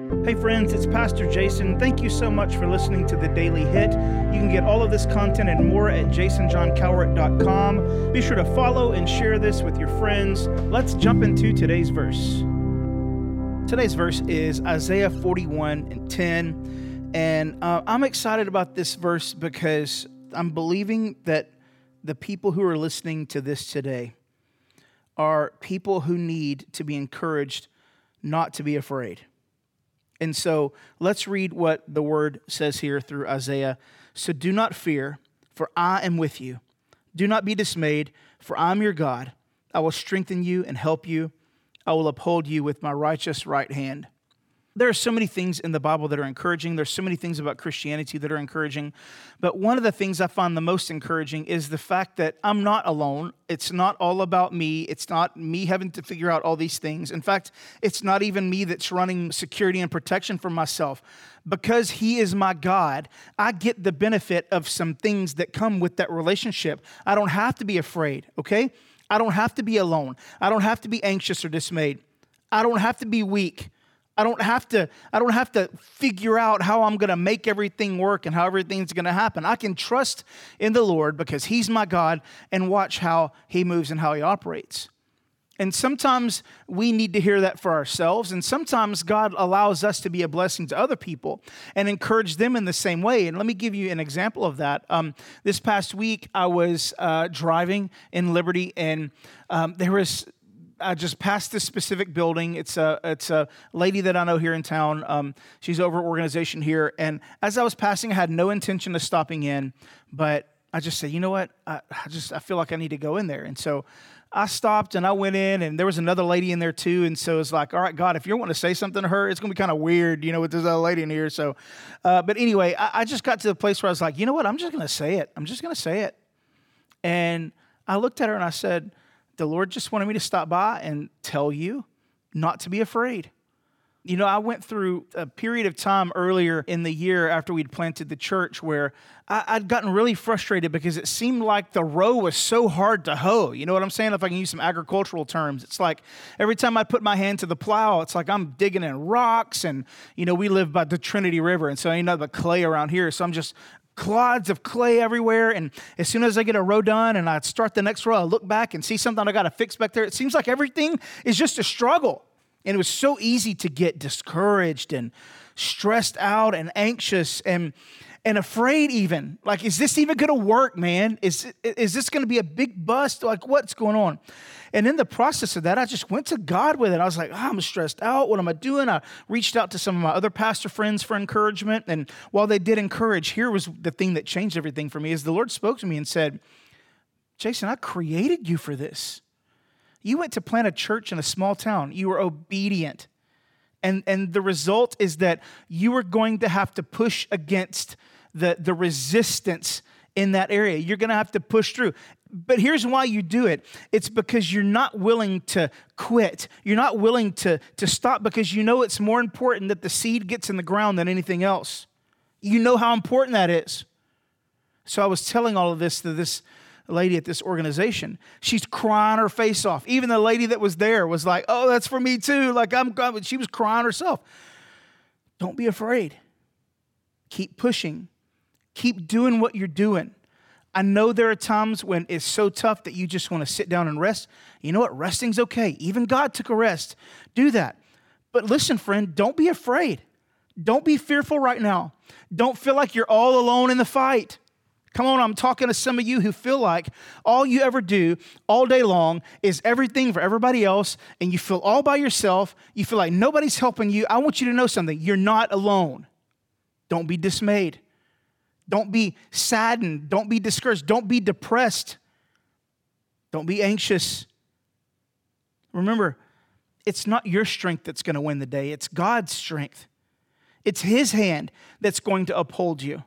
Hey friends, it's Pastor Jason. Thank you so much for listening to The Daily Hit. You can get all of this content and more at jasonjohncowart.com. Be sure to follow and share this with your friends. Let's jump into today's verse. Today's verse is Isaiah 41:10. And I'm excited about this verse because I'm believing that the people who are listening to this today are people who need to be encouraged not to be afraid. And so let's read what the word says here through Isaiah. So do not fear, for I am with you. Do not be dismayed, for I am your God. I will strengthen you and help you. I will uphold you with my righteous right hand. There are so many things in the Bible that are encouraging. There's so many things about Christianity that are encouraging. But one of the things I find the most encouraging is the fact that I'm not alone. It's not all about me. It's not me having to figure out all these things. In fact, it's not even me that's running security and protection for myself. Because He is my God, I get the benefit of some things that come with that relationship. I don't have to be afraid, okay? I don't have to be alone. I don't have to be anxious or dismayed. I don't have to be weak. I don't have to figure out how I'm going to make everything work and how everything's going to happen. I can trust in the Lord because He's my God and watch how He moves and how He operates. And sometimes we need to hear that for ourselves, and sometimes God allows us to be a blessing to other people and encourage them in the same way. And let me give you an example of that. This past week, I was driving in Liberty, and I just passed this specific building. It's a lady that I know here in town. She's over at organization here. And as I was passing, I had no intention of stopping in, but I just said, you know what? I feel like I need to go in there. And so I stopped and I went in, and there was another lady in there too. And so it's like, all right, God, if you want to say something to her, it's going to be kind of weird, with this other lady in here. So, but anyway, I just got to the place where I was like, you know what? I'm just going to say it. I'm just going to say it. And I looked at her and I said, the Lord just wanted me to stop by and tell you not to be afraid. I went through a period of time earlier in the year after we'd planted the church where I'd gotten really frustrated because it seemed like the row was so hard to hoe. You know what I'm saying? If I can use some agricultural terms, it's like every time I put my hand to the plow, it's like I'm digging in rocks, and, we live by the Trinity River, and so ain't nothing but clay around here, so I'm just clods of clay everywhere. And as soon as I get a row done and I start the next row, I look back and see something I got to fix back there. It seems like everything is just a struggle. And it was so easy to get discouraged and stressed out and anxious and afraid even. Like, is this even going to work, man? Is this going to be a big bust? Like, what's going on? And in the process of that, I just went to God with it. I was like, I'm stressed out. What am I doing? I reached out to some of my other pastor friends for encouragement. And while they did encourage, here was the thing that changed everything for me is the Lord spoke to me and said, Jason, I created you for this. You went to plant a church in a small town. You were obedient. And the result is that you are going to have to push against the resistance in that area. You're going to have to push through. But here's why you do it. It's because you're not willing to quit. You're not willing to stop because you know it's more important that the seed gets in the ground than anything else. You know how important that is. So I was telling all of this to this lady at this organization. She's crying her face off. Even the lady that was there was like, oh, that's for me too. Like she was crying herself. Don't be afraid. Keep pushing. Keep doing what you're doing. I know there are times when it's so tough that you just want to sit down and rest. You know what? Resting's okay. Even God took a rest. Do that. But listen, friend, don't be afraid. Don't be fearful right now. Don't feel like you're all alone in the fight. Come on, I'm talking to some of you who feel like all you ever do all day long is everything for everybody else, and you feel all by yourself. You feel like nobody's helping you. I want you to know something. You're not alone. Don't be dismayed. Don't be saddened. Don't be discouraged. Don't be depressed. Don't be anxious. Remember, it's not your strength that's going to win the day. It's God's strength. It's His hand that's going to uphold you.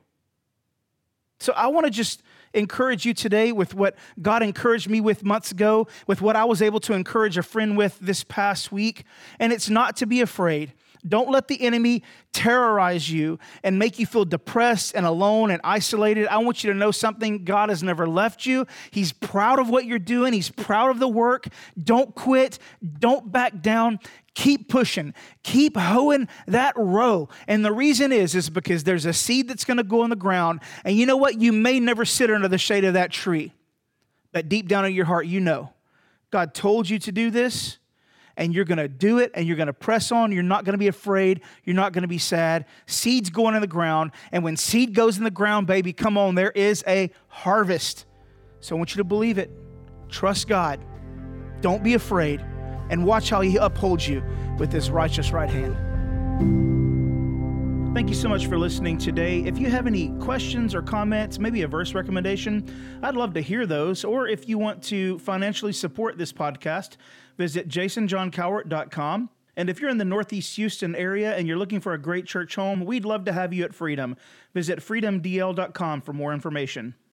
So I want to just encourage you today with what God encouraged me with months ago, with what I was able to encourage a friend with this past week. And it's not to be afraid. Don't let the enemy terrorize you and make you feel depressed and alone and isolated. I want you to know something. God has never left you. He's proud of what you're doing. He's proud of the work. Don't quit. Don't back down. Keep pushing. Keep hoeing that row. And the reason is because there's a seed that's going to go in the ground. And you know what? You may never sit under the shade of that tree. But deep down in your heart, you know, God told you to do this, and you're going to do it, and you're going to press on. You're not going to be afraid. You're not going to be sad. Seed's going in the ground. And when seed goes in the ground, baby, come on, there is a harvest. So I want you to believe it. Trust God. Don't be afraid. And watch how he upholds you with his righteous right hand. Thank you so much for listening today. If you have any questions or comments, maybe a verse recommendation, I'd love to hear those. Or if you want to financially support this podcast, visit jasonjohncowart.com. And if you're in the Northeast Houston area and you're looking for a great church home, we'd love to have you at Freedom. Visit freedomdl.com for more information.